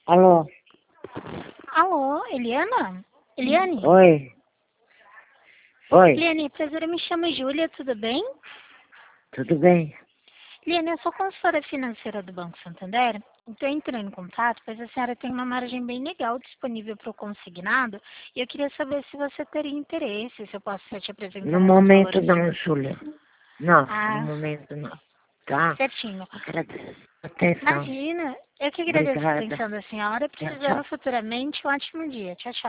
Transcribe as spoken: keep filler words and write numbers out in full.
Alô? Alô, Eliana? Eliane? Oi? Oi? Eliane, prazer, eu me chamo Júlia, tudo bem? Tudo bem? Eliane, eu sou consultora financeira do Banco Santander. Estou entrando em contato, pois a senhora tem uma margem bem legal disponível para o consignado. E eu queria saber se você teria interesse, se eu posso estar te apresentando No alguns momento valores. não, Júlia. Não, Ah, no momento não. Tá? certinho. Agradeço. Atenção. Imagina, eu que agradeço a Obrigada. atenção da senhora. Tchau, Precisando tchau. futuramente, um ótimo dia. Tchau, tchau.